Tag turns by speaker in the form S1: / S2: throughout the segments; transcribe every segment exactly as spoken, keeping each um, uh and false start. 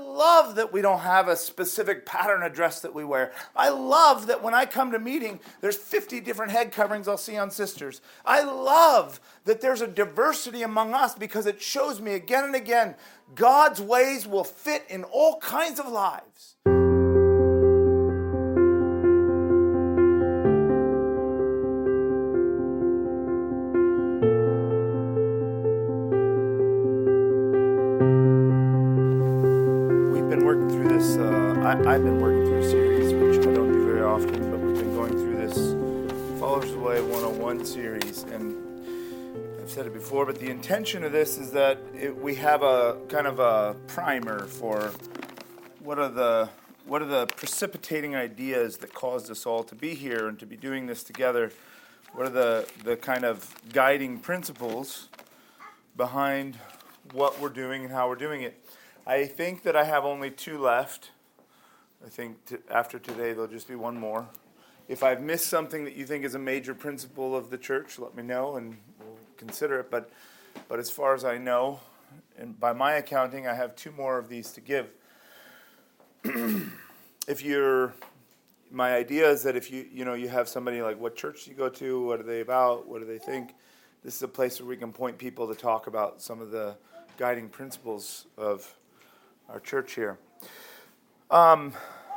S1: love that we don't have a specific pattern of dress that we wear. I love that when I come to meeting, there's fifty different head coverings I'll see on sisters. I love that there's a diversity among us because it shows me again and again, God's ways will fit in all kinds of lives. I've been working through a series, which I don't do very often, but we've been going through this Followers of the Way one oh one series, and I've said it before, but the intention of this is that it, we have a kind of a primer for what are the what are the precipitating ideas that caused us all to be here and to be doing this together. What are the, the kind of guiding principles behind what we're doing and how we're doing it. I think that I have only two left. I think t- after today there'll just be one more. If I've missed something that you think is a major principle of the church, let me know and we'll consider it. But but as far as I know, and by my accounting, I have two more of these to give. If you're, my idea is that if you you know you have somebody like, what church do you go to? What are they about? What do they think? This is a place where we can point people to talk about some of the guiding principles of our church here. Um,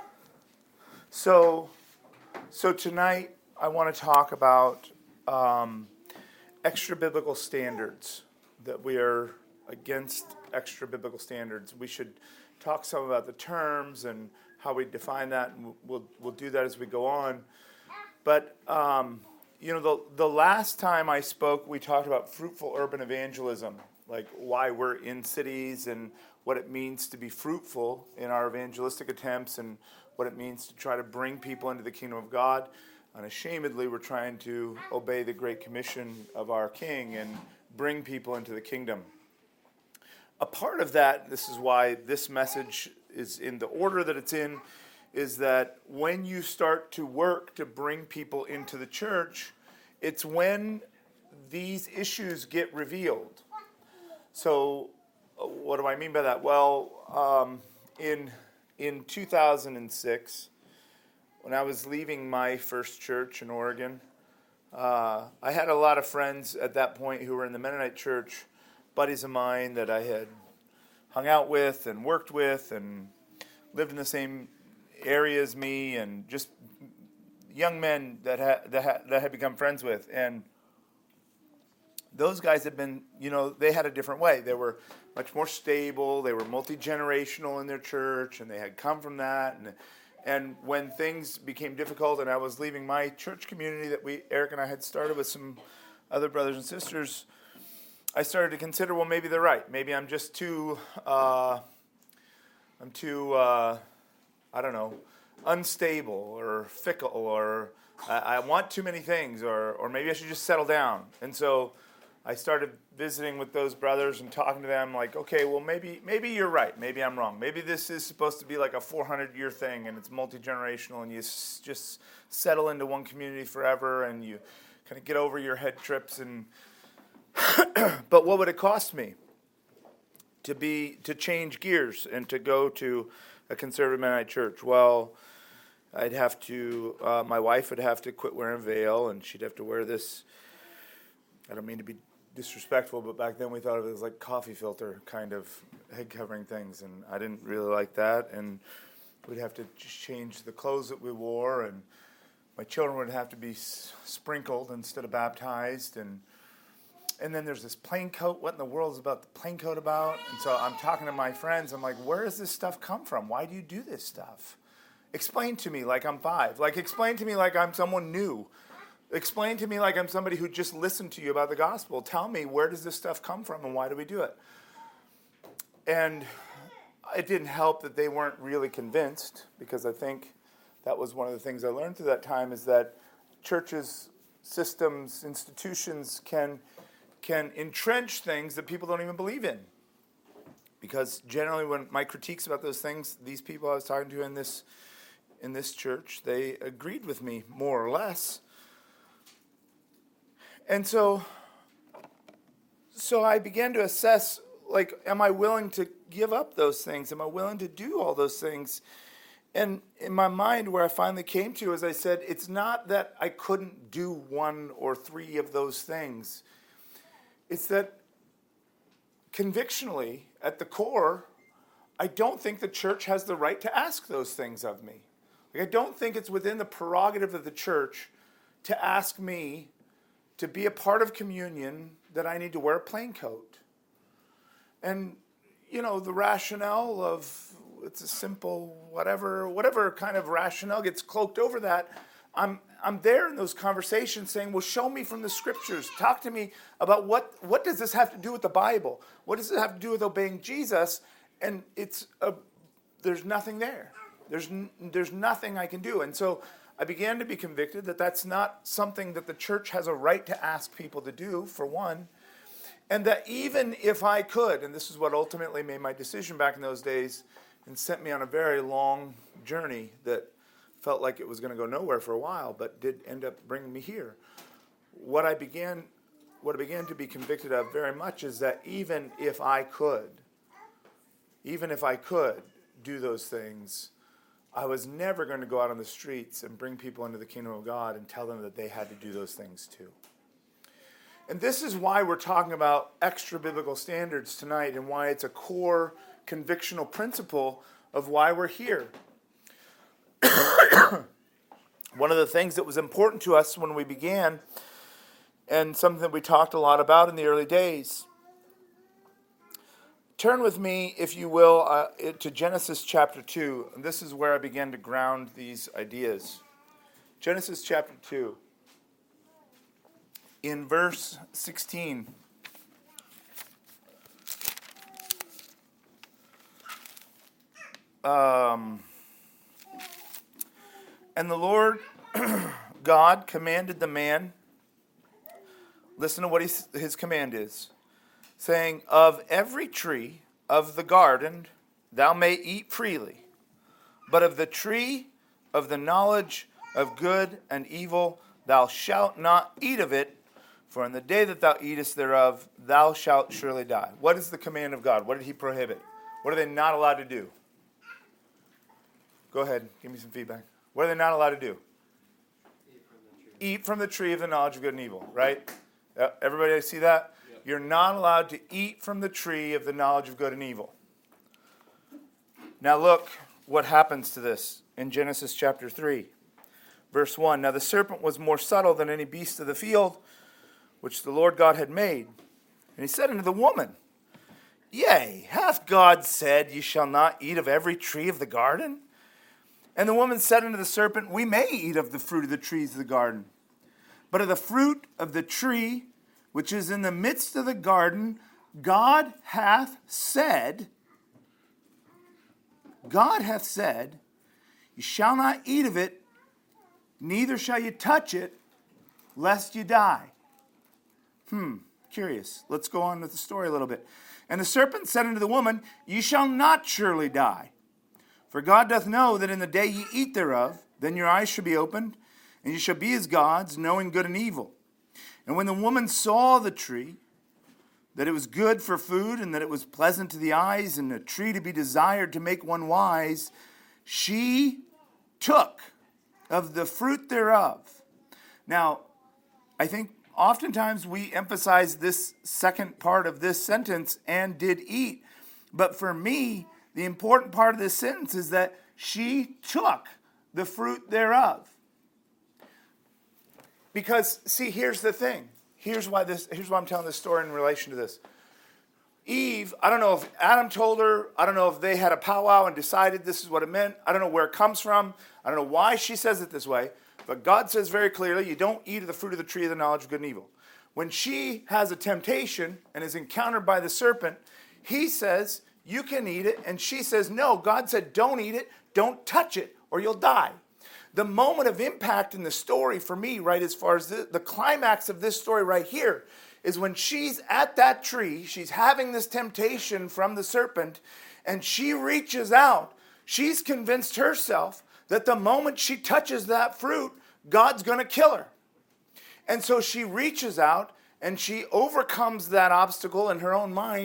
S1: so, so tonight I want to talk about um, extra biblical standards, that we are against extra biblical standards. We should talk some about the terms and how we define that, and we'll we'll do that as we go on. But um, you know, the the last time I spoke, we talked about fruitful urban evangelism, like why we're in cities and what it means to be fruitful in our evangelistic attempts and what it means to try to bring people into the kingdom of God. Unashamedly, we're trying to obey the Great Commission of our King and bring people into the kingdom. A part of that, this is why this message is in the order that it's in, is that when you start to work to bring people into the church, it's when these issues get revealed. So, what do I mean by that? Well, um, in in two thousand six, when I was leaving my first church in Oregon, uh, I had a lot of friends at that point who were in the Mennonite church, buddies of mine that I had hung out with and worked with and lived in the same area as me, and just young men that had that had, that had become friends with. And those guys had been, you know, they had a different way. They were much more stable. They were multi-generational in their church, and they had come from that. And and when things became difficult, and I was leaving my church community that we, Eric and I had started with some other brothers and sisters, I started to consider, well, maybe they're right. Maybe I'm just too, uh, I'm too, uh, I don't know, unstable or fickle, or I, I want too many things, or or maybe I should just settle down. And so I started visiting with those brothers and talking to them like, okay, well, maybe maybe you're right. Maybe I'm wrong. Maybe this is supposed to be like a four hundred year thing, and it's multi-generational, and you s- just settle into one community forever, and you kind of get over your head trips. And but what would it cost me to be to change gears and to go to a conservative Mennonite church? Well, I'd have to, uh, my wife would have to quit wearing a veil, and she'd have to wear this, I don't mean to be disrespectful, but back then we thought of it as like coffee filter kind of head covering things, and I didn't really like that. And we'd have to just change the clothes that we wore, and my children would have to be s- sprinkled instead of baptized. And and then there's this plain coat. What in the world is about the plain coat about? And so I'm talking to my friends. I'm like, where does this stuff come from? Why do you do this stuff? Explain to me like I'm five. Like, explain to me like I'm someone new. Explain to me like I'm somebody who just listened to you about the gospel. Tell me, where does this stuff come from and why do we do it? And it didn't help that they weren't really convinced, because I think that was one of the things I learned through that time, is that churches, systems, institutions can can entrench things that people don't even believe in. Because generally when my critiques about those things, these people I was talking to in this in this church, they agreed with me more or less. And so so I began to assess, like, am I willing to give up those things? Am I willing to do all those things? And in my mind, where I finally came to, as I said, it's not that I couldn't do one or three of those things. It's that convictionally, at the core, I don't think the church has the right to ask those things of me. Like, I don't think it's within the prerogative of the church to ask me to be a part of communion that I need to wear a plain coat. And, you know, the rationale of it's a simple whatever, whatever kind of rationale gets cloaked over that, I'm I'm there in those conversations saying, well, show me from the scriptures. Talk to me about what, what does this have to do with the Bible? What does it have to do with obeying Jesus? And it's a, there's nothing there. There's n- there's nothing I can do. And so I began to be convicted that that's not something that the church has a right to ask people to do, for one. And that even if I could, and this is what ultimately made my decision back in those days and sent me on a very long journey that felt like it was going to go nowhere for a while, but did end up bringing me here. What I began, what I began to be convicted of very much is that even if I could, even if I could do those things, I was never going to go out on the streets and bring people into the kingdom of God and tell them that they had to do those things too. And this is why we're talking about extra biblical standards tonight, and why it's a core convictional principle of why we're here. One of the things that was important to us when we began, and something that we talked a lot about in the early days. Turn with me, if you will, uh, to Genesis chapter two. And this is where I began to ground these ideas. Genesis chapter two. In verse sixteen. Um, and the Lord God commanded the man, listen to what his, his command is, saying, of every tree of the garden thou may eat freely, but of the tree of the knowledge of good and evil thou shalt not eat of it, for in the day that thou eatest thereof thou shalt surely die. What is the command of God? What did he prohibit? What are they not allowed to do? Go ahead, give me some feedback. What are they not allowed to do? Eat from the tree, Eat from the tree of the knowledge of good and evil, right? Everybody see that? Yep. You're not allowed to eat from the tree of the knowledge of good and evil. Now look what happens to this in Genesis chapter three, verse one. Now the serpent was more subtle than any beast of the field, which the Lord God had made. And he said unto the woman, Yea, hath God said, Ye shall not eat of every tree of the garden? And the woman said unto the serpent, We may eat of the fruit of the trees of the garden. But of the fruit of the tree which is in the midst of the garden, God hath said, God hath said, You shall not eat of it, neither shall you touch it, lest you die. Hmm, curious. Let's go on with the story a little bit. And the serpent said unto the woman, Ye shall not surely die. For God doth know that in the day ye eat thereof, then your eyes shall be opened, and ye shall be as gods, knowing good and evil. And when the woman saw the tree, that it was good for food, and that it was pleasant to the eyes, and a tree to be desired to make one wise, she took of the fruit thereof. Now, I think oftentimes we emphasize this second part of this sentence, and did eat. But for me, the important part of this sentence is that she took the fruit thereof. Because, see, here's the thing. Here's why this. Here's why I'm telling this story in relation to this. Eve, I don't know if Adam told her. I don't know if they had a powwow and decided this is what it meant. I don't know where it comes from. I don't know why she says it this way. But God says very clearly, you don't eat of the fruit of the tree of the knowledge of good and evil. When she has a temptation and is encountered by the serpent, he says, you can eat it. And she says, no, God said, don't eat it. Don't touch it or you'll die. The moment of impact in the story for me, right, as far as the, the climax of this story right here, is when she's at that tree, she's having this temptation from the serpent, and she reaches out. She's convinced herself that the moment she touches that fruit, God's going to kill her. And so she reaches out, and she overcomes that obstacle in her own mind,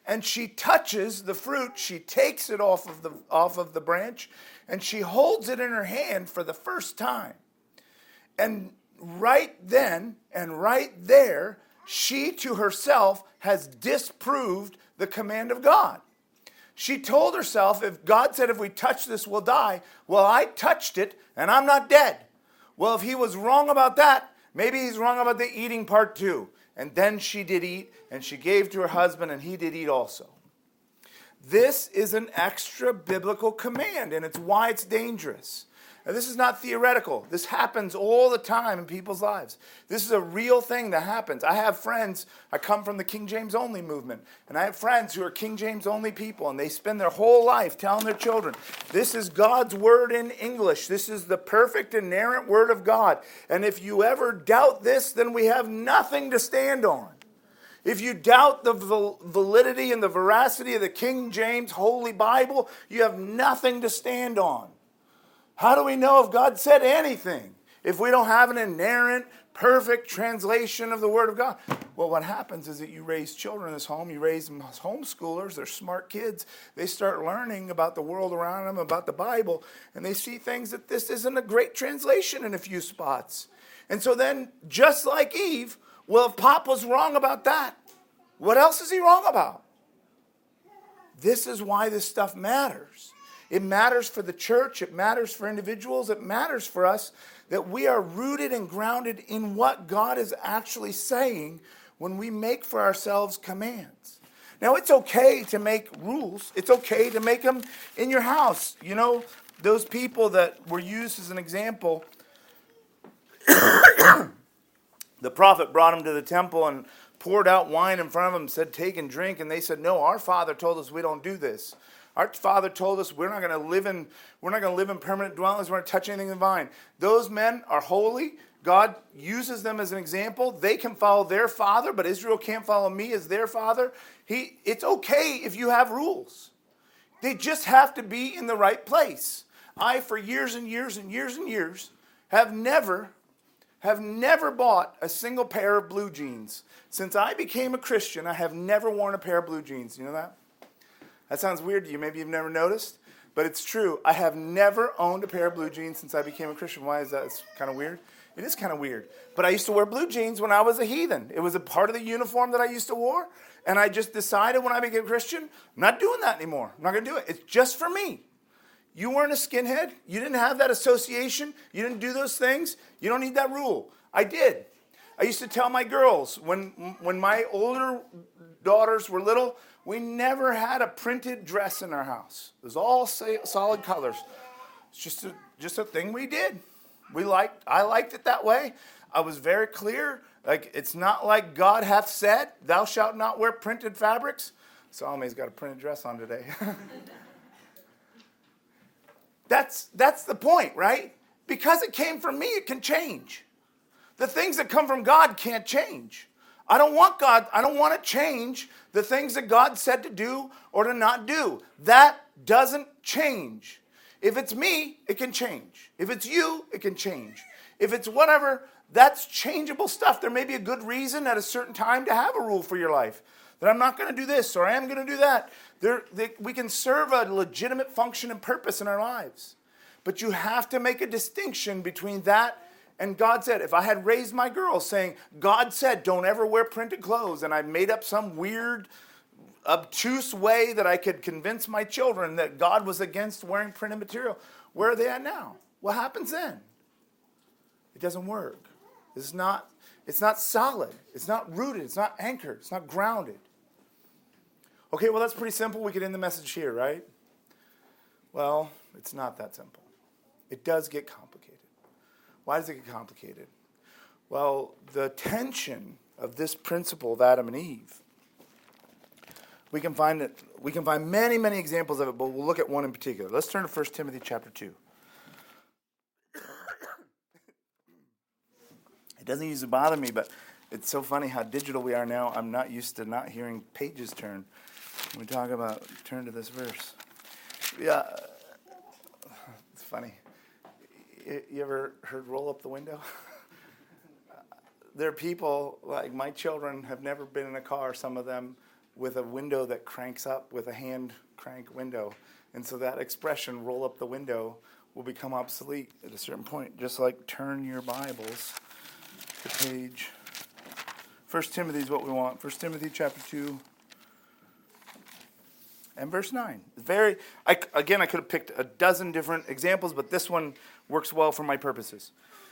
S1: and she touches the fruit. She takes it off of the off of the branch, and she holds it in her hand for the first time. And right then and right there, she to herself has disproved the command of God. She told herself, if God said if we touch this, we'll die, well, I touched it, and I'm not dead. Well, if he was wrong about that, maybe he's wrong about the eating part too. And then she did eat, and she gave to her husband, and he did eat also. This is an extra biblical command, and it's why it's dangerous. Now, this is not theoretical. This happens all the time in people's lives. This is a real thing that happens. I have friends, I come from the King James only movement, and I have friends who are King James only people, and they spend their whole life telling their children, this is God's word in English. This is the perfect, inerrant word of God. And if you ever doubt this, then we have nothing to stand on. If you doubt the validity and the veracity of the King James Holy Bible, you have nothing to stand on. How do we know if God said anything if we don't have an inerrant, perfect translation of the Word of God? Well, what happens is that you raise children in this home, you raise them as homeschoolers, they're smart kids. They start learning about the world around them, about the Bible, and they see things that this isn't a great translation in a few spots. And so then, just like Eve, well, if Pop was wrong about that, what else is he wrong about? This is why this stuff matters. It matters for the church. It matters for individuals. It matters for us that we are rooted and grounded in what God is actually saying when we make for ourselves commands. Now, it's okay to make rules. It's okay to make them in your house. You know, those people that were used as an example, the prophet brought them to the temple and poured out wine in front of them, said, take and drink. And they said, no, our father told us we don't do this. Our father told us we're not going to live in we're not going to live in permanent dwellings. We're not going to touch anything divine. Those men are holy. God uses them as an example. They can follow their father, but Israel can't follow me as their father. He, it's okay if you have rules. They just have to be in the right place. I, for years and years and years and years, have never, have never bought a single pair of blue jeans. Since I became a Christian, I have never worn a pair of blue jeans. You know that? That sounds weird to you. Maybe you've never noticed, but it's true. I have never owned a pair of blue jeans since I became a Christian. Why is that? It's kind of weird. It is kind of weird. But I used to wear blue jeans when I was a heathen. It was a part of the uniform that I used to wear, and I just decided when I became a Christian, I'm not doing that anymore. I'm not going to do it. It's just for me. You weren't a skinhead. You didn't have that association. You didn't do those things. You don't need that rule. I did. I used to tell my girls, when when my older daughters were little, we never had a printed dress in our house. It was all solid colors. It's just a, just a thing we did. We liked. I liked it that way. I was very clear. Like, it's not like God hath said, thou shalt not wear printed fabrics. Salome's got a printed dress on today. that's that's the point, right? Because it came from me, it can change. The things that come from God can't change. I don't want God, I don't want to change the things that God said to do or to not do. That doesn't change. If it's me, it can change. If it's you, it can change. If it's whatever, that's changeable stuff. There may be a good reason at a certain time to have a rule for your life. That I'm not going to do this or I am going to do that. There, they, we can serve a legitimate function and purpose in our lives. But you have to make a distinction between that and God said. If I had raised my girls saying, God said don't ever wear printed clothes, and I made up some weird, obtuse way that I could convince my children that God was against wearing printed material, where are they at now? What happens then? It doesn't work. It's not, it's not solid. It's not rooted. It's not anchored. It's not grounded. Okay, well, that's pretty simple. We could end the message here, right? Well, it's not that simple. It does get complicated. Why does it get complicated? Well, the tension of this principle of Adam and Eve, we can find it, we can find many, many examples of it, but we'll look at one in particular. Let's turn to First Timothy chapter two. It doesn't usually bother me, but it's so funny how digital we are now. I'm not used to not hearing pages turn when we talk about turn to this verse. Yeah, it's funny. You ever heard roll up the window? There are people, like my children have never been in a car, some of them, with a window that cranks up with a hand crank window. And so that expression, roll up the window, will become obsolete at a certain point. Just like turn your Bibles to page. First Timothy is what we want. First Timothy chapter two and verse nine. Very, I, again, I could have picked a dozen different examples, but this one works well for my purposes.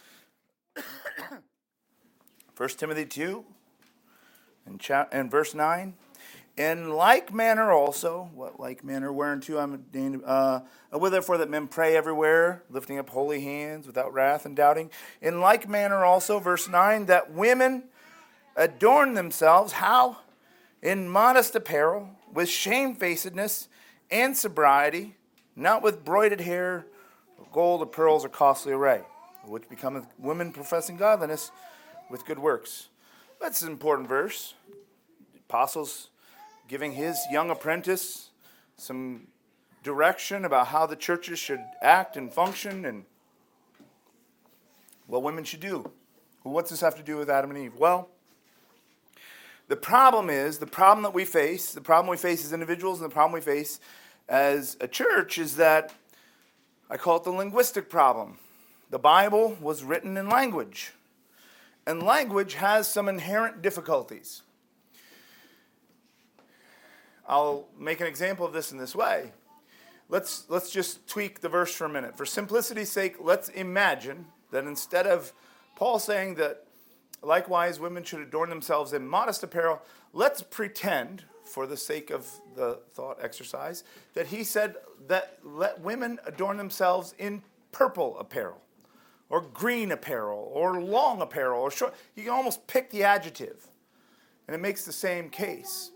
S1: First Timothy two and, cha- and verse nine. In like manner also, what like manner, whereunto I'm ordained, uh, will therefore that men pray everywhere, lifting up holy hands without wrath and doubting. In like manner also, verse nine, that women adorn themselves, how? In modest apparel, with shamefacedness and sobriety, not with broided hair, or gold, or pearls, or costly array, which becometh women professing godliness with good works. That's an important verse. The apostles giving his young apprentice some direction about how the churches should act and function and what women should do. Well, what's this have to do with Adam and Eve? Well, the problem is, the problem that we face, the problem we face as individuals and the problem we face as a church is that I call it the linguistic problem. The Bible was written in language, and language has some inherent difficulties. I'll make an example of this in this way. Let's, let's just tweak the verse for a minute. For simplicity's sake, let's imagine that instead of Paul saying that likewise women should adorn themselves in modest apparel, let's pretend, for the sake of the thought exercise, that he said that let women adorn themselves in purple apparel, or green apparel, or long apparel, or short. You can almost pick the adjective, and it makes the same case.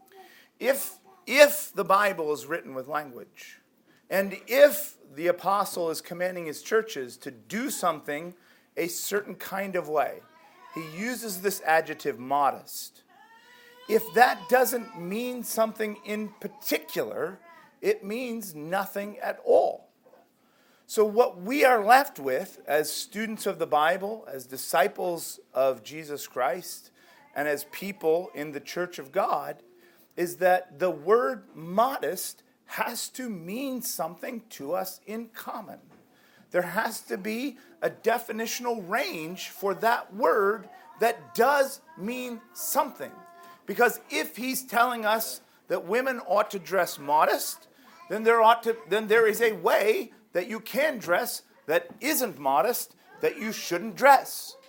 S1: If, if the Bible is written with language, and if the apostle is commanding his churches to do something a certain kind of way, he uses this adjective modest. If that doesn't mean something in particular, it means nothing at all. So what we are left with as students of the Bible, as disciples of Jesus Christ, and as people in the church of God, is that the word modest has to mean something to us in common. There has to be a definitional range for that word that does mean something. Because if he's telling us that women ought to dress modest, then there ought to then there is a way that you can dress that isn't modest that you shouldn't dress.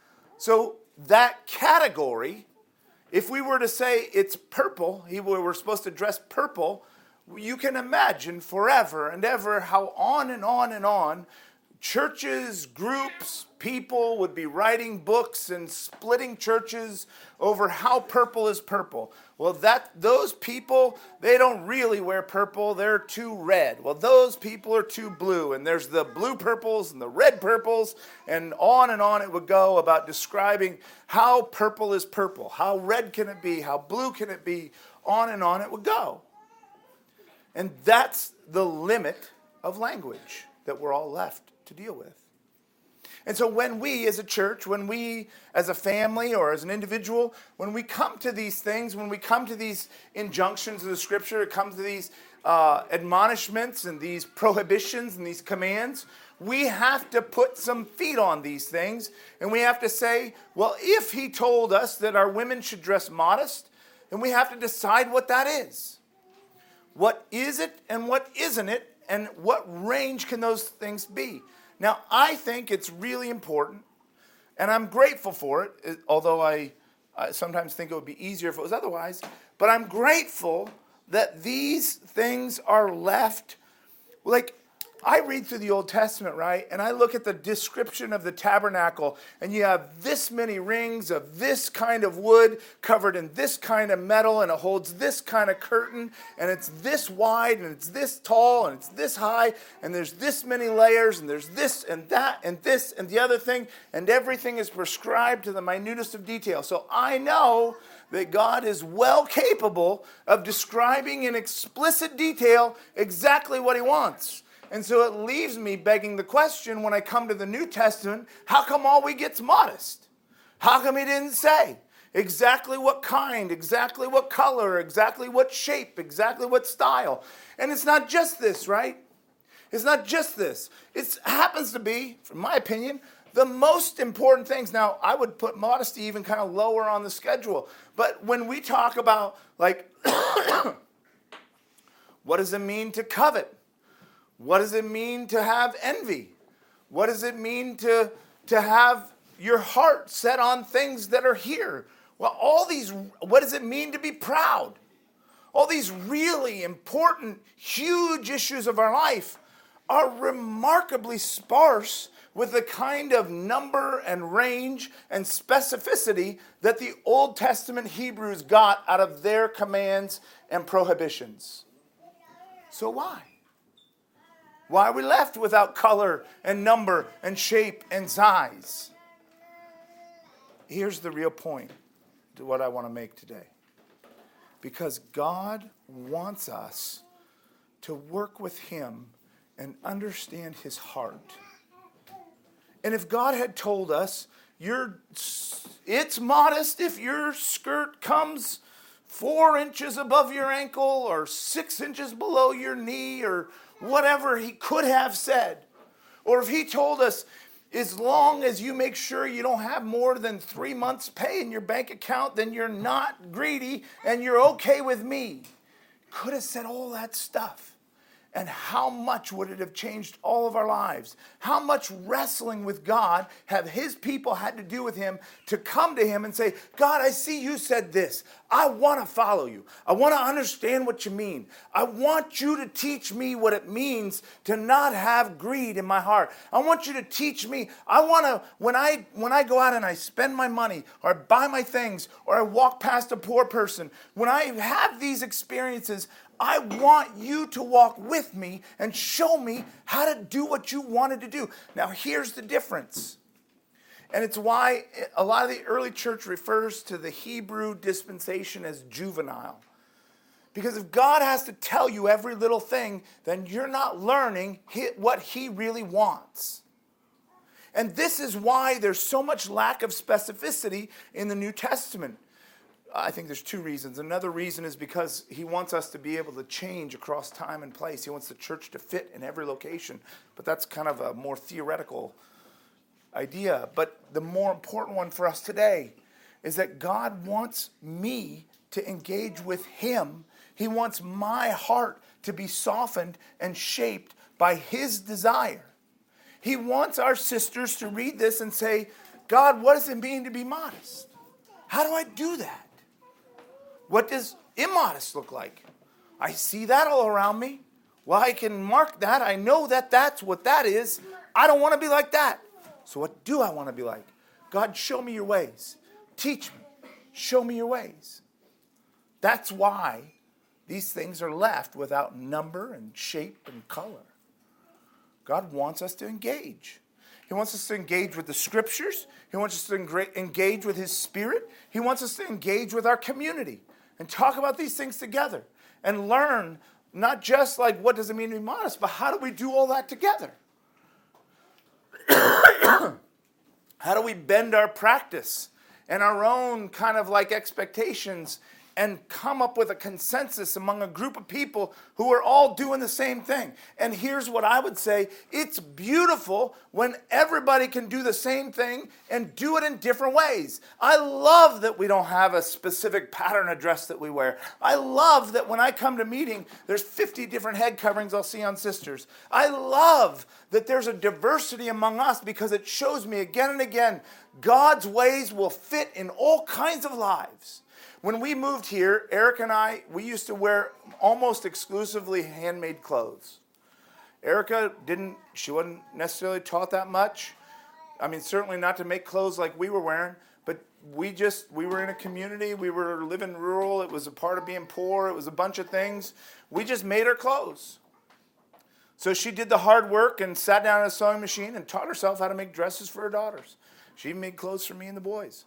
S1: So that category, if we were to say it's purple, we were supposed to dress purple, you can imagine forever and ever how on and on and on churches, groups, people would be writing books and splitting churches over how purple is purple. Well, that those people, they don't really wear purple. They're too red. Well, those people are too blue. And there's the blue purples and the red purples. And on and on it would go about describing how purple is purple. How red can it be? How blue can it be? On and on it would go. And that's the limit of language that we're all left to deal with. And so when we as a church, when we as a family or as an individual, when we come to these things, when we come to these injunctions of the scripture, it comes to these uh, admonishments and these prohibitions and these commands, we have to put some feet on these things. And we have to say, well, if he told us that our women should dress modest, then we have to decide what that is. What is it and what isn't it? And what range can those things be? Now, I think it's really important, and I'm grateful for it, although I, I sometimes think it would be easier if it was otherwise, but I'm grateful that these things are left. Like, I read through the Old Testament, right, and I look at the description of the tabernacle, and you have this many rings of this kind of wood covered in this kind of metal, and it holds this kind of curtain, and it's this wide, and it's this tall, and it's this high, and there's this many layers, and there's this and that, and this and the other thing, and everything is prescribed to the minutest of detail. So I know that God is well capable of describing in explicit detail exactly what he wants. And so it leaves me begging the question when I come to the New Testament, how come all we get's modest? How come he didn't say, exactly what kind, exactly what color, exactly what shape, exactly what style. And it's not just this, right? It's not just this. It happens to be, from my opinion, the most important things. Now, I would put modesty even kind of lower on the schedule. But when we talk about, like, what does it mean to covet? What does it mean to have envy? What does it mean to, to have your heart set on things that are here? Well, all these, what does it mean to be proud? All these really important, huge issues of our life are remarkably sparse with the kind of number and range and specificity that the Old Testament Hebrews got out of their commands and prohibitions. So why? Why are we left without color and number and shape and size? Here's the real point to what I want to make today. Because God wants us to work with Him and understand His heart. And if God had told us, you're, it's modest if your skirt comes four inches above your ankle or six inches below your knee or whatever He could have said. Or if He told us, as long as you make sure you don't have more than three months' pay in your bank account, then you're not greedy and you're okay with me. Could have said all that stuff. And how much would it have changed all of our lives? How much wrestling with God have His people had to do with Him to come to Him and say, God, I see you said this. I want to follow you. I want to understand what you mean. I want you to teach me what it means to not have greed in my heart. I want you to teach me. I want to, when I when I go out and I spend my money or I buy my things or I walk past a poor person, when I have these experiences, I want you to walk with me and show me how to do what you wanted to do. Now, here's the difference. And it's why a lot of the early church refers to the Hebrew dispensation as juvenile. Because if God has to tell you every little thing, then you're not learning what He really wants. And this is why there's so much lack of specificity in the New Testament. I think there's two reasons. Another reason is because He wants us to be able to change across time and place. He wants the church to fit in every location. But that's kind of a more theoretical idea. But the more important one for us today is that God wants me to engage with Him. He wants my heart to be softened and shaped by His desire. He wants our sisters to read this and say, God, what does it mean to be modest? How do I do that? What does immodest look like? I see that all around me. Well, I can mark that. I know that that's what that is. I don't want to be like that. So what do I want to be like? God, show me your ways. Teach me. Show me your ways. That's why these things are left without number and shape and color. God wants us to engage. He wants us to engage with the Scriptures. He wants us to engage with His Spirit. He wants us to engage with our community and talk about these things together and learn not just like what does it mean to be modest, but how do we do all that together? How do we bend our practice and our own kind of like expectations and come up with a consensus among a group of people who are all doing the same thing? And here's what I would say. It's beautiful when everybody can do the same thing and do it in different ways. I love that we don't have a specific pattern of dress that we wear. I love that when I come to meeting, there's fifty different head coverings I'll see on sisters. I love that there's a diversity among us because it shows me again and again, God's ways will fit in all kinds of lives. When we moved here, Eric and I, we used to wear almost exclusively handmade clothes. Erica didn't, she wasn't necessarily taught that much. I mean, certainly not to make clothes like we were wearing, but we just, we were in a community, we were living rural, it was a part of being poor, it was a bunch of things. We just made our clothes. So she did the hard work and sat down at a sewing machine and taught herself how to make dresses for her daughters. She made clothes for me and the boys.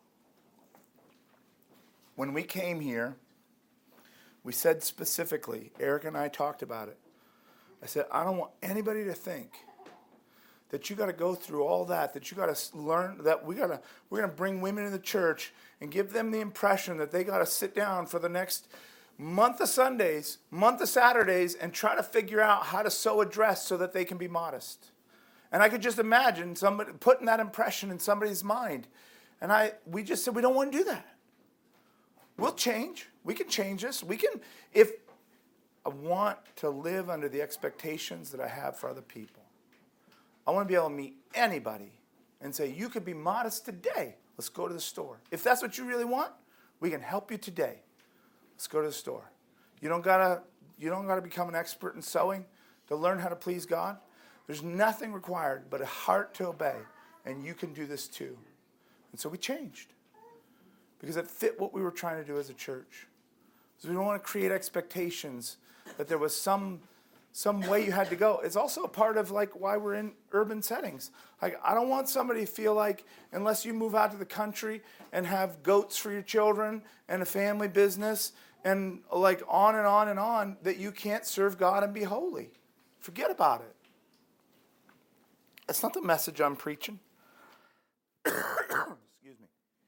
S1: When we came here, we said specifically, Eric and I talked about it. I said, I don't want anybody to think that you got to go through all that, that you got to learn, that we got to, we're going to bring women in the church and give them the impression that they got to sit down for the next month of Sundays, month of Saturdays, and try to figure out how to sew a dress so that they can be modest. And I could just imagine somebody putting that impression in somebody's mind. And I, we just said, we don't want to do that. We'll change. We can change this. We can, if I want to live under the expectations that I have for other people. I want to be able to meet anybody and say, you could be modest today. Let's go to the store. If that's what you really want, we can help you today. Let's go to the store. You don't gotta, you don't gotta become an expert in sewing to learn how to please God. There's nothing required but a heart to obey, and you can do this too. And so we changed because it fit what we were trying to do as a church. So we don't want to create expectations that there was some some way you had to go. It's also a part of like why we're in urban settings. Like I don't want somebody to feel like unless you move out to the country and have goats for your children and a family business and like on and on and on that you can't serve God and be holy. Forget about it. That's not the message I'm preaching. Excuse me.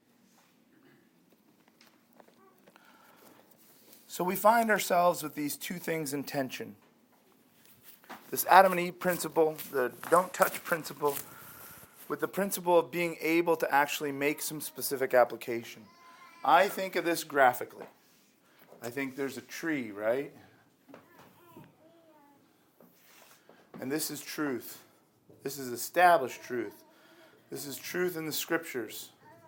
S1: So we find ourselves with these two things in tension. This Adam and Eve principle, the don't touch principle, with the principle of being able to actually make some specific application. I think of this graphically. I think there's a tree, right? And this is truth. This is established truth. This is truth in the scriptures.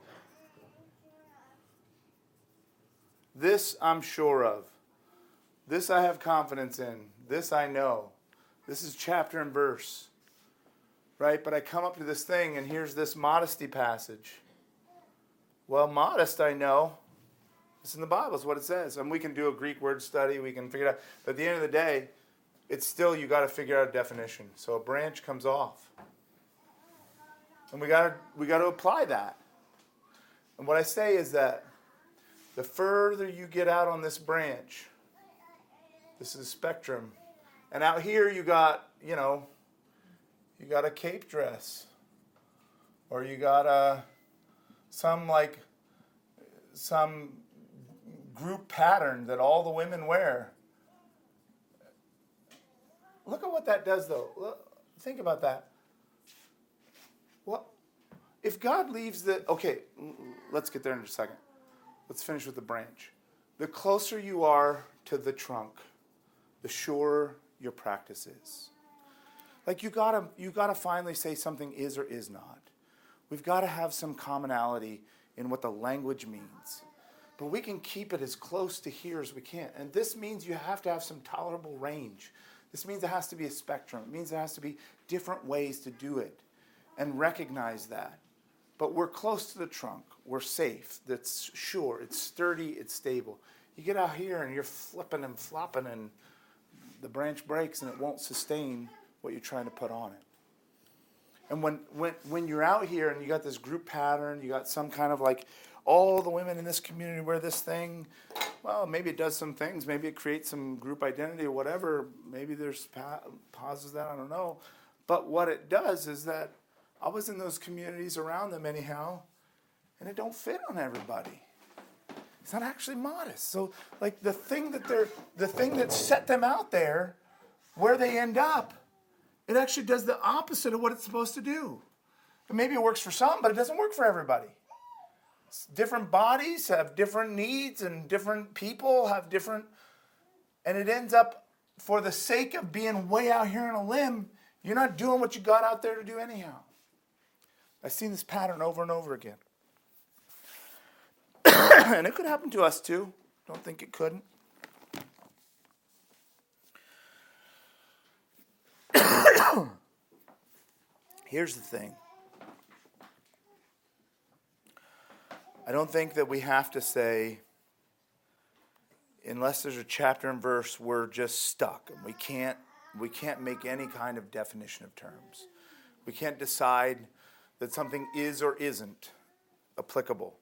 S1: This I'm sure of. This I have confidence in. This I know. This is chapter and verse. Right? But I come up to this thing and here's this modesty passage. Well, modest I know. It's in the Bible, is what it says. And we can do a Greek word study. We can figure it out. But at the end of the day, it's still, you got to figure out a definition. So a branch comes off. And we got to we got to apply that. And what I say is that the further you get out on this branch, this is a spectrum. And out here you got, you know, you got a cape dress. Or you got a, some like, some group pattern that all the women wear. Look at what that does, though. Look, think about that. What if God leaves the... Okay, let's get there in a second. Let's finish with the branch. The closer you are to the trunk, the surer your practice is. Like you gotta, you gotta finally say something is or is not. We've got to have some commonality in what the language means. But we can keep it as close to here as we can. And this means you have to have some tolerable range. This means there has to be a spectrum. It means there has to be different ways to do it. And recognize that. But we're close to the trunk. We're safe. That's sure. It's sturdy. It's stable. You get out here and you're flipping and flopping and the branch breaks and it won't sustain what you're trying to put on it. And when, when, when you're out here and you got this group pattern, you got some kind of like, all the women in this community wear this thing, well, maybe it does some things. Maybe it creates some group identity or whatever. Maybe there's pa- pauses that, I don't know. But what it does is that I was in those communities around them anyhow, and it don't fit on everybody. It's not actually modest. So, like the thing that they're, the thing that set them out there, where they end up, it actually does the opposite of what it's supposed to do. And maybe it works for some, but it doesn't work for everybody. Different bodies have different needs, and different people have different, and it ends up, for the sake of being way out here on a limb, you're not doing what you got out there to do anyhow. I've seen this pattern over and over again. And it could happen to us too. Don't think it couldn't. Here's the thing. I don't think that we have to say, unless there's a chapter and verse, we're just stuck. And we can't, we can't make any kind of definition of terms. We can't decide that something is or isn't applicable.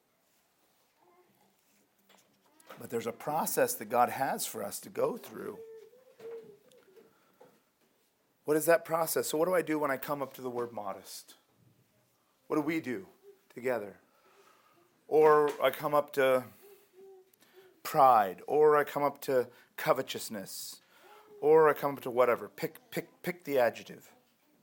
S1: But there's a process that God has for us to go through. What is that process? So what do I do when I come up to the word modest? What do we do together? Or I come up to pride, or I come up to covetousness, or I come up to whatever. Pick, pick, pick the adjective.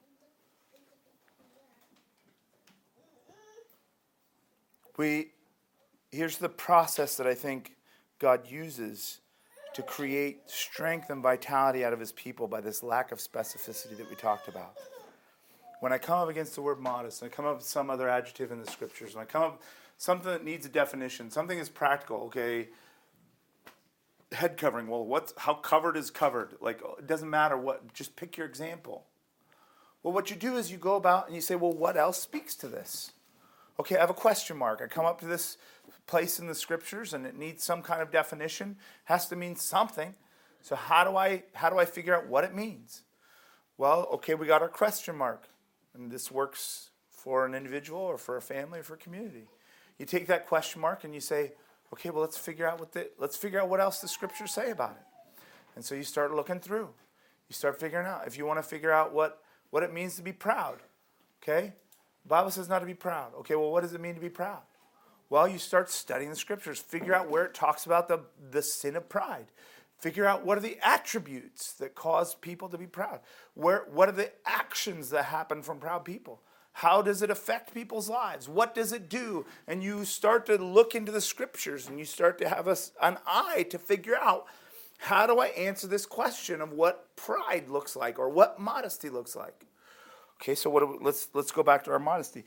S1: We, here's the process that I think God uses to create strength and vitality out of his people by this lack of specificity that we talked about. When I come up against the word modest, and I come up with some other adjective in the scriptures, when I come up with something that needs a definition, something is practical, okay, head covering, well, what's, how covered is covered? Like, it doesn't matter what, just pick your example. Well, what you do is you go about and you say, well, what else speaks to this? Okay, I have a question mark. I come up to this place in the scriptures and it needs some kind of definition. It has to mean something. So how do I how do I figure out what it means? Well, okay, we got our question mark. And this works for an individual or for a family or for a community. You take that question mark and you say, okay, well, let's figure out what the let's figure out what else the scriptures say about it. And so you start looking through. You start figuring out. If you want to figure out what, what it means to be proud, okay? The Bible says not to be proud. Okay, well, what does it mean to be proud? Well, you start studying the scriptures. Figure out where it talks about the, the sin of pride. Figure out what are the attributes that cause people to be proud. Where, what are the actions that happen from proud people? How does it affect people's lives? What does it do? And you start to look into the scriptures and you start to have a, an eye to figure out, how do I answer this question of what pride looks like or what modesty looks like? Okay, so what do we, let's let's go back to our modesty.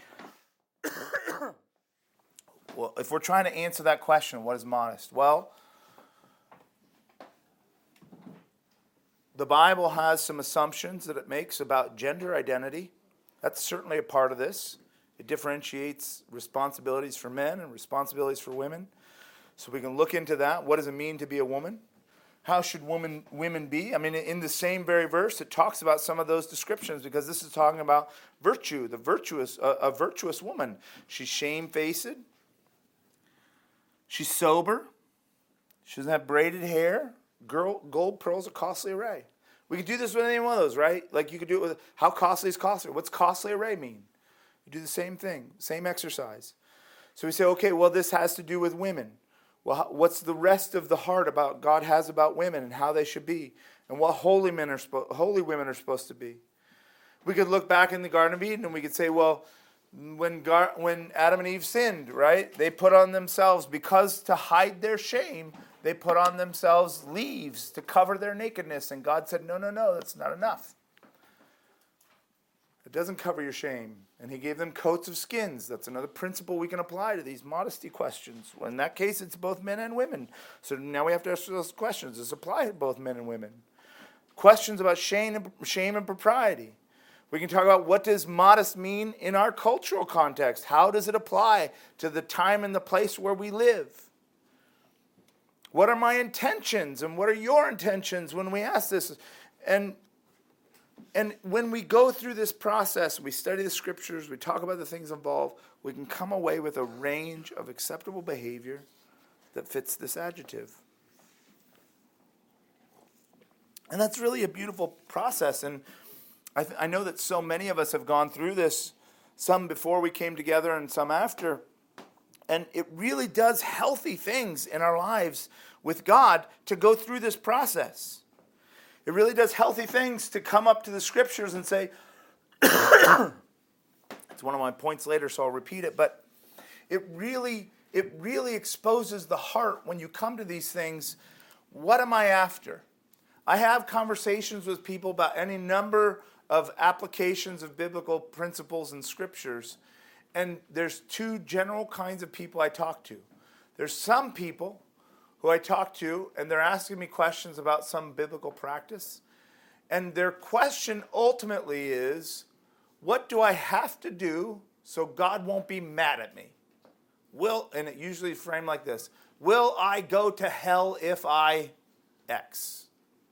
S1: Well, if we're trying to answer that question, what is modest? Well, the Bible has some assumptions that it makes about gender identity. That's certainly a part of this. It differentiates responsibilities for men and responsibilities for women. So we can look into that. What does it mean to be a woman? How should women women be? I mean, in the same very verse, it talks about some of those descriptions because this is talking about virtue, the virtuous, a, a virtuous woman. She's shamefaced. She's sober. She doesn't have braided hair. Girl, gold, pearls, a costly array. We could do this with any one of those, right? Like you could do it with, how costly is costly? What's costly array mean? You do the same thing, same exercise. So we say, okay, well, this has to do with women. Well, what's the rest of the heart about God has about women and how they should be, and what holy men are holy women are supposed to be? We could look back in the Garden of Eden and we could say, well, when Gar- when Adam and Eve sinned, right? They put on themselves, because to hide their shame, they put on themselves leaves to cover their nakedness, and God said, no, no, no, that's not enough. It doesn't cover your shame. And he gave them coats of skins. That's another principle we can apply to these modesty questions. Well, in that case, it's both men and women. So now we have to ask those questions. Does it apply to both men and women? Questions about shame and, shame and propriety. We can talk about, what does modest mean in our cultural context? How does it apply to the time and the place where we live? What are my intentions and what are your intentions when we ask this? And And when we go through this process, we study the scriptures, we talk about the things involved, we can come away with a range of acceptable behavior that fits this adjective. And that's really a beautiful process. And I, th- I know that so many of us have gone through this, some before we came together and some after. And it really does healthy things in our lives with God to go through this process. It really does healthy things to come up to the scriptures and say, it's one of my points later, so I'll repeat it, but it really, it really exposes the heart when you come to these things. What am I after? I have conversations with people about any number of applications of biblical principles and scriptures, and there's two general kinds of people I talk to. There's some people who I talk to, and they're asking me questions about some biblical practice. And their question ultimately is, what do I have to do so God won't be mad at me? Will, and it usually framed like this, will I go to hell if I X?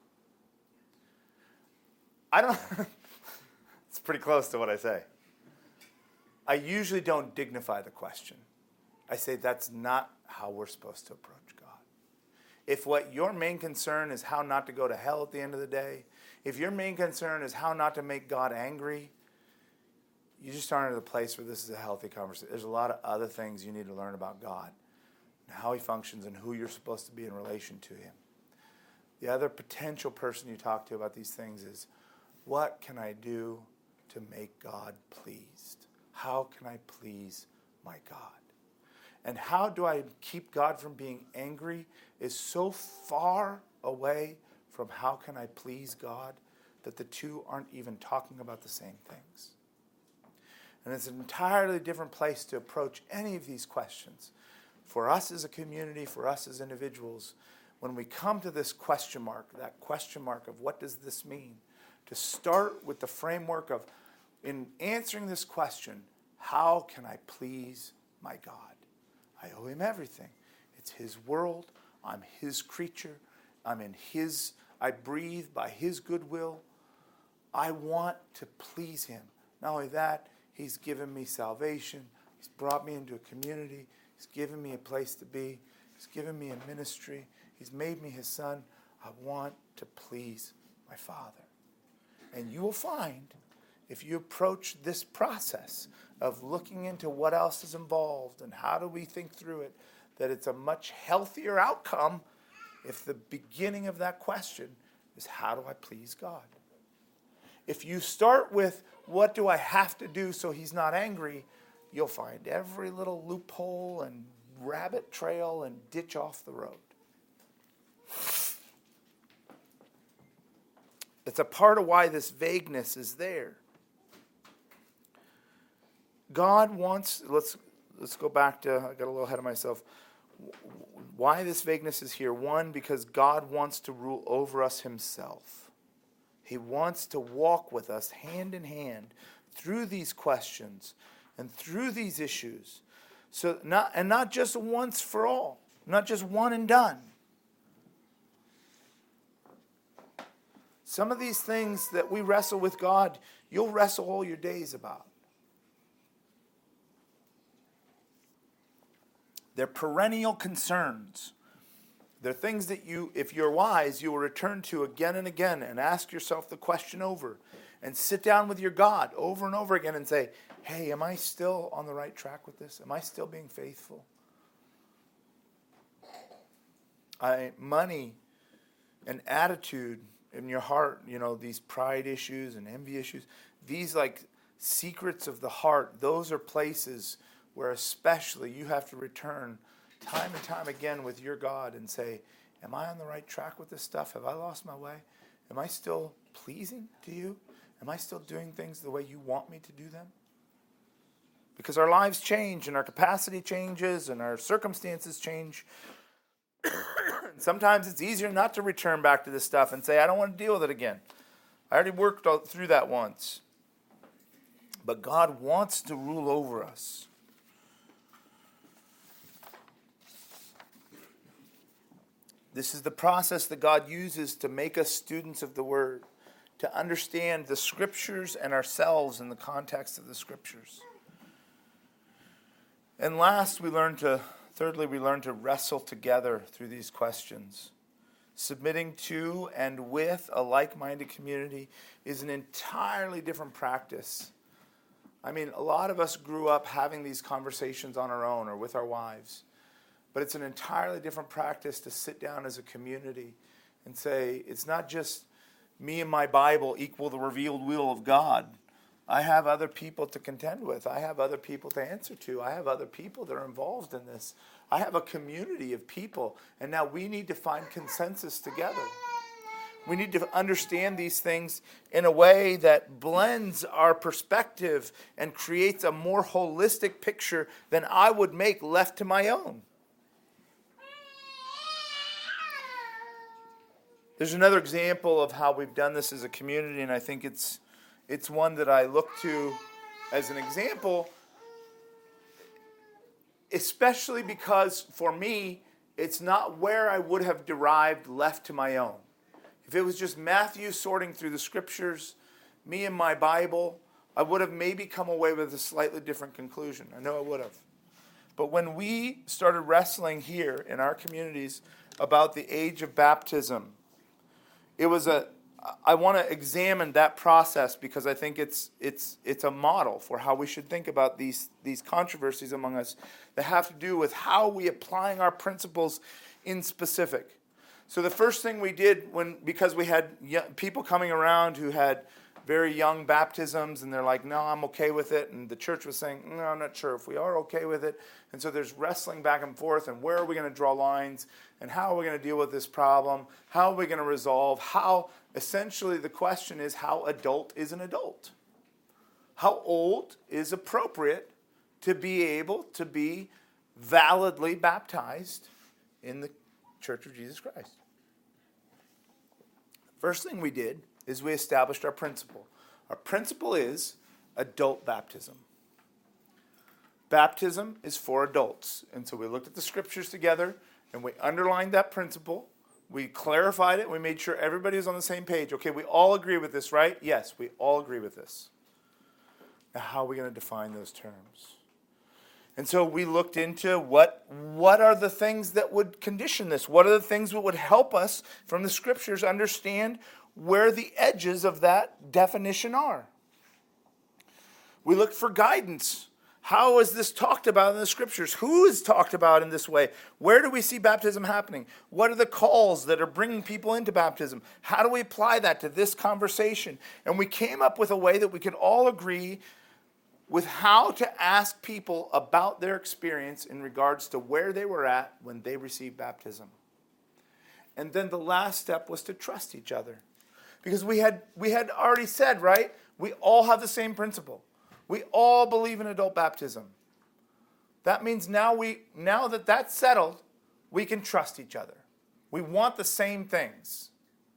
S1: I don't, it's pretty close to what I say. I usually don't dignify the question. I say that's not how we're supposed to approach God. If what your main concern is how not to go to hell at the end of the day, If your main concern is how not to make God angry, you just aren't at a place where this is a healthy conversation. There's a lot of other things you need to learn about God, and how he functions, and who you're supposed to be in relation to him. The other potential person you talk to about these things is, what can I do to make God pleased? How can I please my God? And how do I keep God from being angry is so far away from how can I please God that the two aren't even talking about the same things. And it's an entirely different place to approach any of these questions. For us as a community, for us as individuals, when we come to this question mark, that question mark of what does this mean, to start with the framework of, in answering this question, how can I please my God? I owe him everything. It's his world. I'm his creature. I'm in his, I breathe by his goodwill. I want to please him. Not only that, he's given me salvation. He's brought me into a community. He's given me a place to be. He's given me a ministry. He's made me his son. I want to please my Father. And you will find, if you approach this process of looking into what else is involved and how do we think through it, that it's a much healthier outcome if the beginning of that question is, how do I please God? If you start with, what do I have to do so he's not angry, you'll find every little loophole and rabbit trail and ditch off the road. It's a part of why this vagueness is there. God wants, let's let's go back to, I got a little ahead of myself. Why this vagueness is here? One, because God wants to rule over us himself. He wants to walk with us hand in hand through these questions and through these issues. So not and not just once for all, not just one and done. Some of these things that we wrestle with God, you'll wrestle all your days about. They're perennial concerns. They're things that you, if you're wise, you will return to again and again and ask yourself the question over and sit down with your God over and over again and say, hey, am I still on the right track with this? Am I still being faithful? I, money and attitude in your heart, you know, these pride issues and envy issues, these like secrets of the heart, those are places where especially you have to return time and time again with your God and say, am I on the right track with this stuff? Have I lost my way? Am I still pleasing to you? Am I still doing things the way you want me to do them? Because our lives change and our capacity changes and our circumstances change. Sometimes it's easier not to return back to this stuff and say, I don't want to deal with it again. I already worked through that once. But God wants to rule over us. This is the process that God uses to make us students of the Word, to understand the Scriptures and ourselves in the context of the Scriptures. And last, we learn to, thirdly, we learn to wrestle together through these questions. Submitting to and with a like-minded community is an entirely different practice. I mean, a lot of us grew up having these conversations on our own or with our wives. But it's an entirely different practice to sit down as a community and say, it's not just me and my Bible equal the revealed will of God. I have other people to contend with. I have other people to answer to. I have other people that are involved in this. I have a community of people, and now we need to find consensus together. We need to understand these things in a way that blends our perspective and creates a more holistic picture than I would make left to my own. There's another example of how we've done this as a community, and I think it's it's one that I look to as an example, especially because for me, it's not where I would have derived left to my own. If it was just Matthew sorting through the Scriptures, me and my Bible, I would have maybe come away with a slightly different conclusion. I know I would have. But when we started wrestling here in our communities about the age of baptism, it was a I want to examine that process because I think it's it's it's a model for how we should think about these these controversies among us that have to do with how we applying our principles in specific. So the first thing we did when because we had young, people coming around who had very young baptisms and they're like, no, I'm okay with it, and the church was saying, no, I'm not sure if we are okay with it, and so there's wrestling back and forth, and where are we going to draw lines, and how are we going to deal with this problem, how are we going to resolve, how, essentially the question is, how adult is an adult? How old is appropriate to be able to be validly baptized in the Church of Jesus Christ? First thing we did is we established our principle. Our principle is adult baptism. Baptism is for adults. And so we looked at the scriptures together and we underlined that principle. We clarified it. We made sure everybody was on the same page. Okay, we all agree with this, right? Yes, we all agree with this. Now, how are we going to define those terms? And so we looked into what, what are the things that would condition this? What are the things that would help us from the scriptures understand where the edges of that definition are? We looked for guidance. How is this talked about in the scriptures? Who is talked about in this way? Where do we see baptism happening? What are the calls that are bringing people into baptism? How do we apply that to this conversation? And we came up with a way that we could all agree with how to ask people about their experience in regards to where they were at when they received baptism. And then the last step was to trust each other. Because we had we had already said, right? We all have the same principle. We all believe in adult baptism. That means now we now that that's settled, we can trust each other. We want the same things.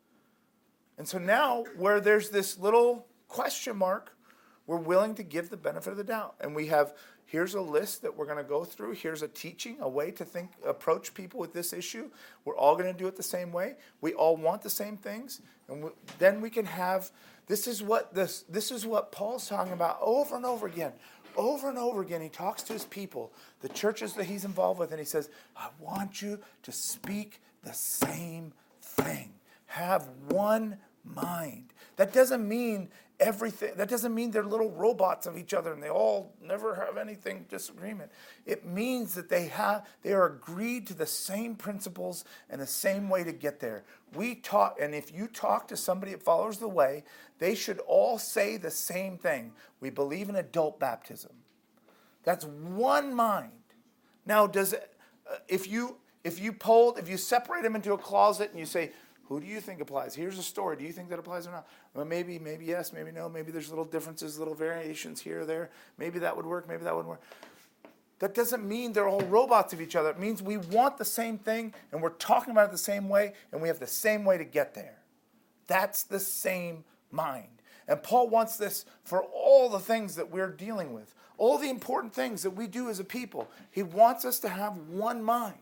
S1: And so now where there's this little question mark, we're willing to give the benefit of the doubt. And we have, here's a list that we're going to go through. Here's a teaching, a way to think, approach people with this issue. We're all going to do it the same way. We all want the same things. And we, then we can have, this is what this, this is what Paul's talking about over and over again. Over and over again, he talks to his people, the churches that he's involved with, and he says, I want you to speak the same thing. Have one mind. That doesn't mean everything. That doesn't mean they're little robots of each other and they all never have anything disagreement. It means that they have they are agreed to the same principles and the same way to get there. We talk, and if you talk to somebody that follows the way, they should all say the same thing. We believe in adult baptism. That's one mind. Now, does it, uh, if you if you polled, if you separate them into a closet and you say, who do you think applies? Here's a story. Do you think that applies or not? Well, maybe, maybe yes, maybe no. Maybe there's little differences, little variations here or there. Maybe that would work, maybe that wouldn't work. That doesn't mean they're all robots of each other. It means we want the same thing, and we're talking about it the same way, and we have the same way to get there. That's the same mind. And Paul wants this for all the things that we're dealing with, all the important things that we do as a people. He wants us to have one mind.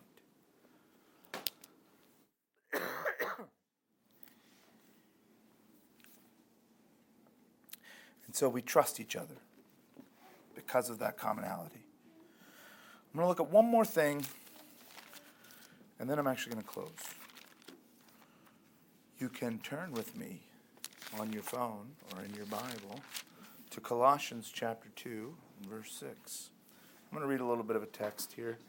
S1: And so we trust each other because of that commonality. I'm going to look at one more thing, and then I'm actually going to close. You can turn with me on your phone or in your Bible to Colossians chapter two, verse six. I'm going to read a little bit of a text here.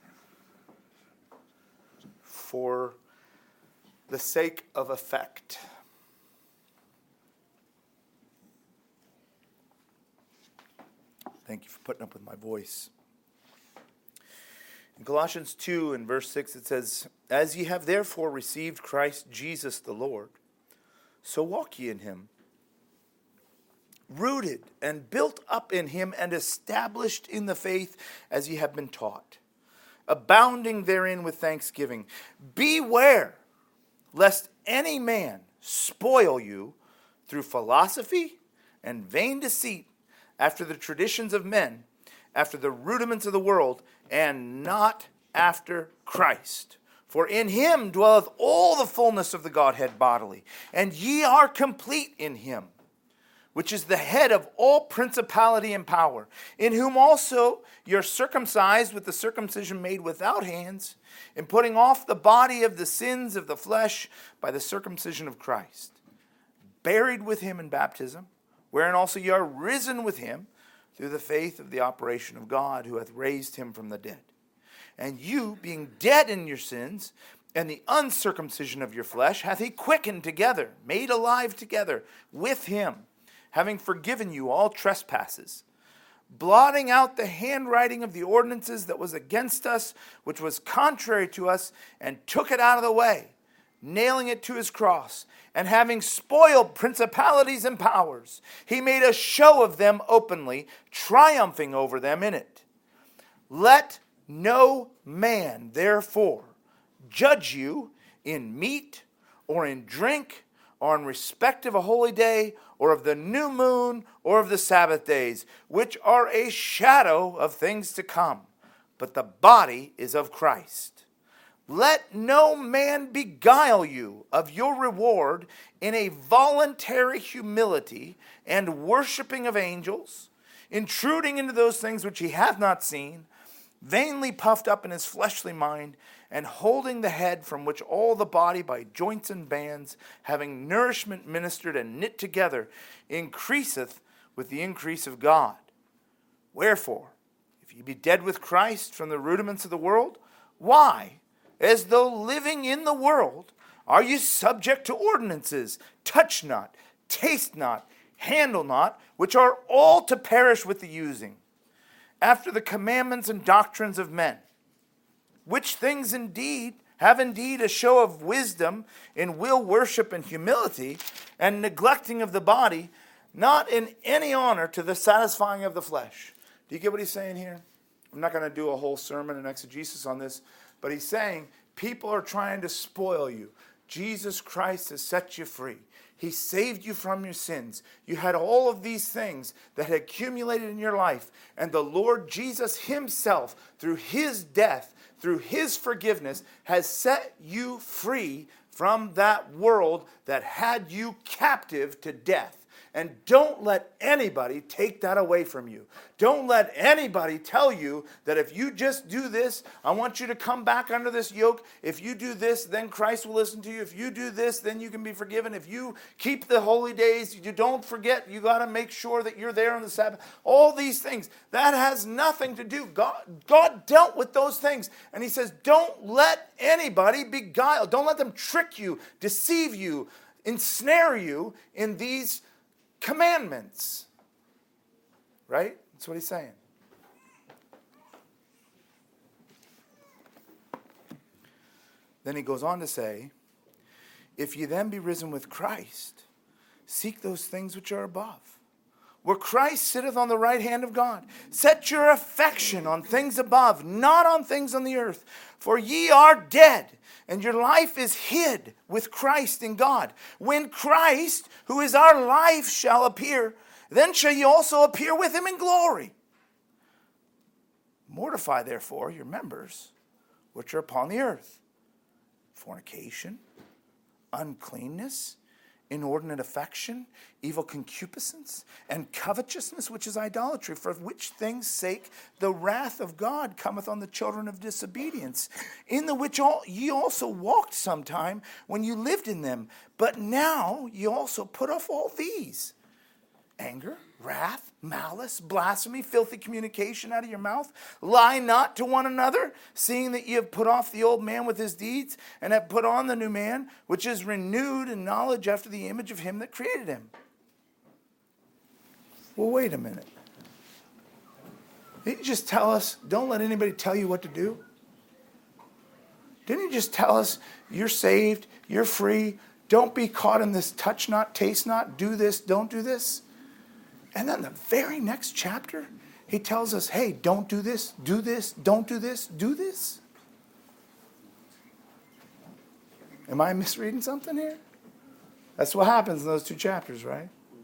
S1: For the sake of effect. Thank you for putting up with my voice. In Colossians two and verse six it says, As ye have therefore received Christ Jesus the Lord, so walk ye in him, rooted and built up in him and established in the faith as ye have been taught, abounding therein with thanksgiving. Beware lest any man spoil you through philosophy and vain deceit, after the traditions of men, after the rudiments of the world, and not after Christ. For in him dwelleth all the fullness of the Godhead bodily, and ye are complete in him, which is the head of all principality and power, in whom also you're circumcised with the circumcision made without hands, in putting off the body of the sins of the flesh by the circumcision of Christ, buried with him in baptism, wherein also ye are risen with him through the faith of the operation of God, who hath raised him from the dead. And you, being dead in your sins, and the uncircumcision of your flesh, hath he quickened together, made alive together with him, having forgiven you all trespasses, blotting out the handwriting of the ordinances that was against us, which was contrary to us, and took it out of the way, nailing it to his cross, and having spoiled principalities and powers, he made a show of them openly, triumphing over them in it. Let no man, therefore, judge you in meat or in drink or in respect of a holy day or of the new moon or of the Sabbath days, which are a shadow of things to come, but the body is of Christ. Let no man beguile you of your reward in a voluntary humility and worshiping of angels, intruding into those things which he hath not seen, vainly puffed up in his fleshly mind, and holding the head, from which all the body by joints and bands, having nourishment ministered and knit together, increaseth with the increase of God. Wherefore, if ye be dead with Christ from the rudiments of the world, why, as though living in the world, are you subject to ordinances? Touch not, taste not, handle not, which are all to perish with the using, after the commandments and doctrines of men, which things indeed have indeed a show of wisdom in will worship and humility, and neglecting of the body, not in any honor to the satisfying of the flesh. Do you get what he's saying here? I'm not going to do a whole sermon and exegesis on this, but he's saying people are trying to spoil you. Jesus Christ has set you free. He saved you from your sins. You had all of these things that had accumulated in your life, and the Lord Jesus himself, through his death, through his forgiveness, has set you free from that world that had you captive to death. And don't let anybody take that away from you. Don't let anybody tell you that if you just do this, I want you to come back under this yoke. If you do this, then Christ will listen to you. If you do this, then you can be forgiven. If you keep the holy days, you don't forget, you got to make sure that you're there on the Sabbath. All these things, that has nothing to do. God, God dealt with those things. And he says, don't let anybody beguile. Don't let them trick you, deceive you, ensnare you in these commandments. Right? That's what he's saying. Then he goes on to say, if ye then be risen with Christ, seek those things which are above, where Christ sitteth on the right hand of God. Set your affection on things above, not on things on the earth. For ye are dead, and your life is hid with Christ in God. When Christ, who is our life, shall appear, then shall ye also appear with him in glory. Mortify therefore your members which are upon the earth: fornication, uncleanness, inordinate affection, evil concupiscence, and covetousness, which is idolatry, for which things' sake the wrath of God cometh on the children of disobedience, in the which all ye also walked sometime when you lived in them. But now ye also put off all these: anger, wrath, malice, blasphemy, filthy communication out of your mouth. Lie not to one another, seeing that ye have put off the old man with his deeds, and have put on the new man, which is renewed in knowledge after the image of him that created him. Well, wait a minute. Didn't you just tell us, don't let anybody tell you what to do? Didn't you just tell us, you're saved, you're free, don't be caught in this touch not, taste not, do this, don't do this? And then the very next chapter, he tells us, hey, don't do this, do this, don't do this, do this. Am I misreading something here? That's what happens in those two chapters, right?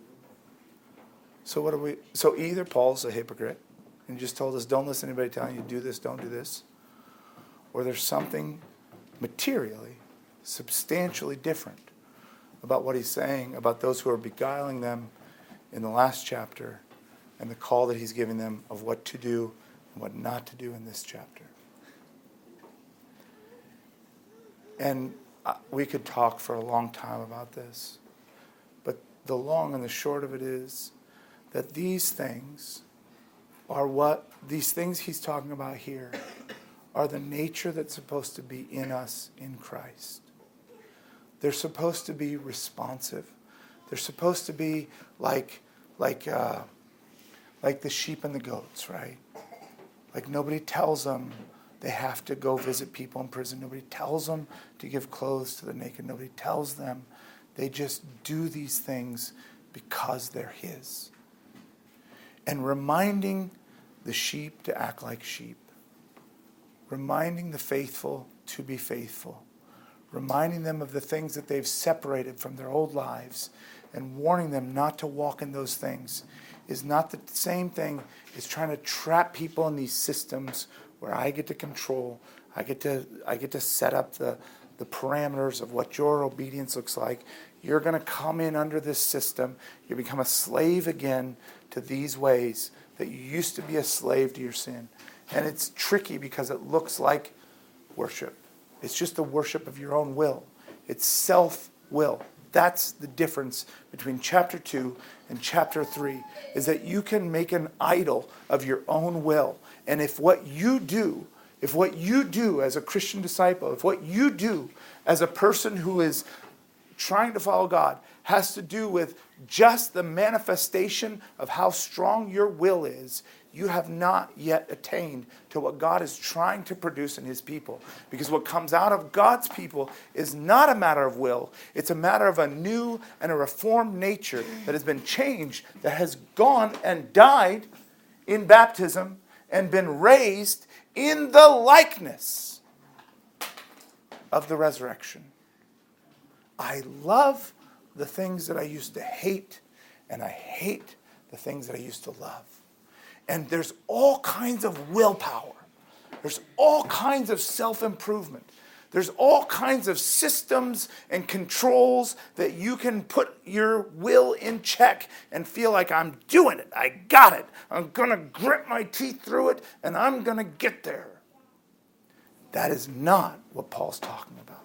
S1: So what are we? So either Paul's a hypocrite and just told us, don't listen to anybody telling you do this, don't do this, or there's something materially, substantially different about what he's saying about those who are beguiling them in the last chapter, and the call that he's giving them of what to do and what not to do in this chapter. And we could talk for a long time about this, but the long and the short of it is that these things are what, these things he's talking about here are the nature that's supposed to be in us in Christ. They're supposed to be responsive. They're supposed to be like, like, uh, like the sheep and the goats, right? Like nobody tells them they have to go visit people in prison. Nobody tells them to give clothes to the naked. Nobody tells them. They just do these things because they're his. And reminding the sheep to act like sheep. Reminding the faithful to be faithful. Reminding them of the things that they've separated from their old lives and warning them not to walk in those things is not the same thing as trying to trap people in these systems where I get to control, I get to I get to set up the, the parameters of what your obedience looks like. You're going to come in under this system. You become a slave again to these ways that you used to be a slave to your sin. And it's tricky because it looks like worship. It's just the worship of your own will. It's self-will. That's the difference between chapter two and chapter three, is that you can make an idol of your own will. And if what you do, if what you do as a Christian disciple, if what you do as a person who is trying to follow God has to do with just the manifestation of how strong your will is, you have not yet attained to what God is trying to produce in his people. Because what comes out of God's people is not a matter of will. It's a matter of a new and a reformed nature that has been changed, that has gone and died in baptism and been raised in the likeness of the resurrection. I love the things that I used to hate, and I hate the things that I used to love. And there's all kinds of willpower. There's all kinds of self-improvement. There's all kinds of systems and controls that you can put your will in check and feel like I'm doing it. I got it. I'm going to grit my teeth through it, and I'm going to get there. That is not what Paul's talking about.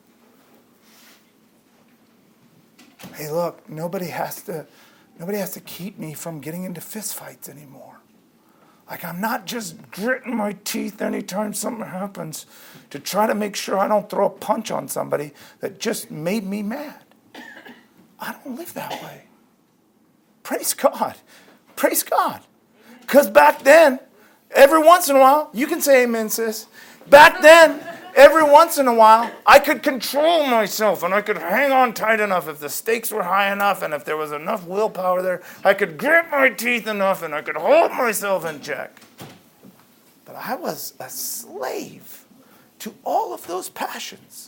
S1: Hey, look, nobody has to, nobody has to keep me from getting into fistfights anymore. Like, I'm not just gritting my teeth anytime something happens to try to make sure I don't throw a punch on somebody that just made me mad. I don't live that way. Praise God. Praise God. Because back then, every once in a while, you can say amen, sis. Back then, every once in a while, I could control myself and I could hang on tight enough if the stakes were high enough and if there was enough willpower there. I could grit my teeth enough and I could hold myself in check. But I was a slave to all of those passions.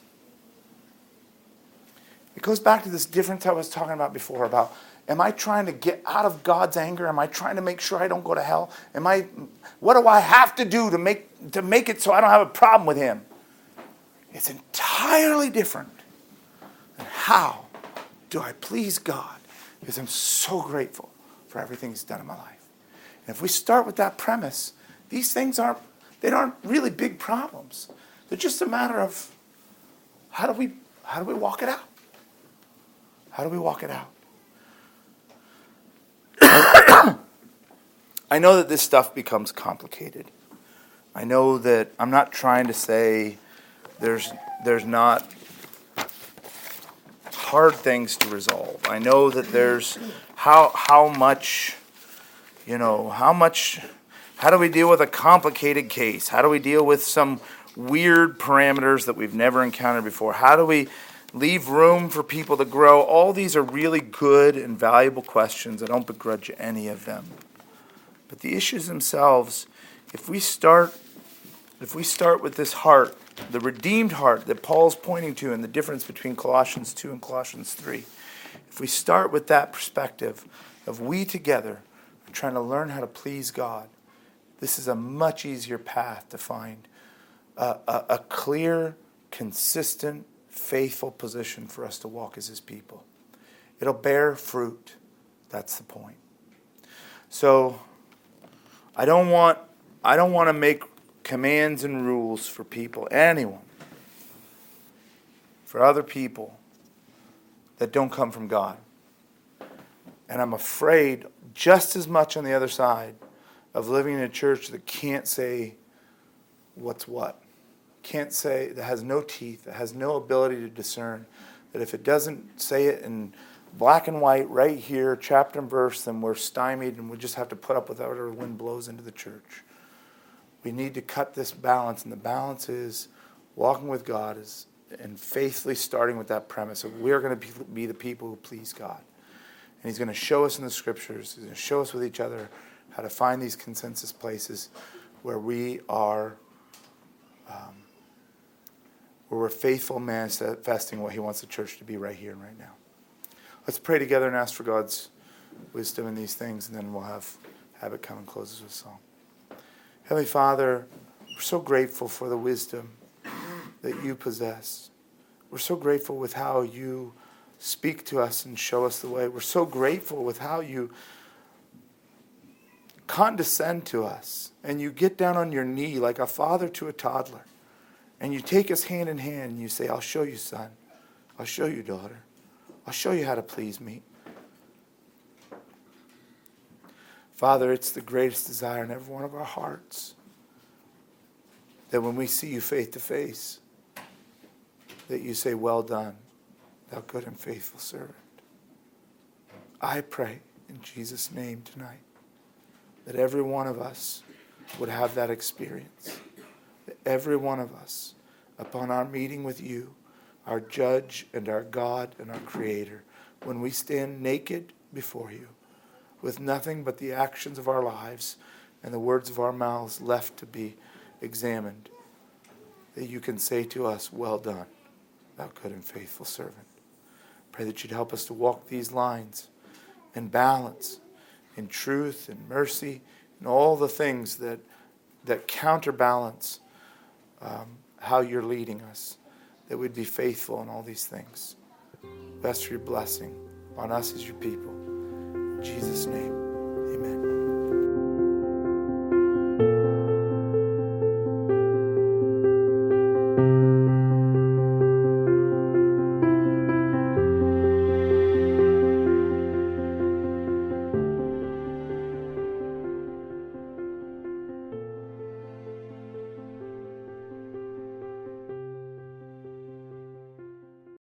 S1: It goes back to this difference I was talking about before about, am I trying to get out of God's anger? Am I trying to make sure I don't go to hell? Am I, what do I have to do to make to make it so I don't have a problem with him? It's entirely different than how do I please God, because I'm so grateful for everything he's done in my life. And if we start with that premise, these things aren't, they aren't really big problems. They're just a matter of how do we how do we walk it out? How do we walk it out? I know that this stuff becomes complicated. I know that I'm not trying to say there's there's not hard things to resolve. I know that there's how how much, you know, how much, how do we deal with a complicated case? How do we deal with some weird parameters that we've never encountered before? How do we leave room for people to grow? All these are really good and valuable questions. I don't begrudge any of them. But the issues themselves, if we start if we start with this heart, the redeemed heart that Paul's pointing to and the difference between Colossians two and Colossians three, if we start with that perspective of we together are trying to learn how to please God, this is a much easier path to find a, a, a clear, consistent, faithful position for us to walk as his people. It'll bear fruit. That's the point. So I don't want I don't want to make commands and rules for people, anyone, for other people that don't come from God. And I'm afraid just as much on the other side of living in a church that can't say what's what. Can't say, that has no teeth, that has no ability to discern. That if it doesn't say it in black and white right here, chapter and verse, then we're stymied and we just have to put up with whatever the wind blows into the church. We need to cut this balance, and the balance is walking with God is, and faithfully starting with that premise of we're going to be the people who please God. And he's going to show us in the scriptures, he's going to show us with each other how to find these consensus places where we are, um, where we're faithful manifesting what he wants the church to be right here and right now. Let's pray together and ask for God's wisdom in these things, and then we'll have Habit come and close us with a song. Heavenly Father, we're so grateful for the wisdom that you possess. We're so grateful with how you speak to us and show us the way. We're so grateful with how you condescend to us, and you get down on your knee like a father to a toddler, and you take us hand in hand and you say, I'll show you, son. I'll show you, daughter. I'll show you how to please me. Father, it's the greatest desire in every one of our hearts that when we see you face to face, that you say, well done, thou good and faithful servant. I pray in Jesus' name tonight that every one of us would have that experience. That every one of us, upon our meeting with you, our judge and our God and our creator, when we stand naked before you, with nothing but the actions of our lives and the words of our mouths left to be examined, that you can say to us, well done, thou good and faithful servant. Pray that you'd help us to walk these lines in balance, in truth, in mercy, and all the things that that counterbalance um, how you're leading us, that we'd be faithful in all these things. We ask for your blessing on us as your people. In Jesus' name.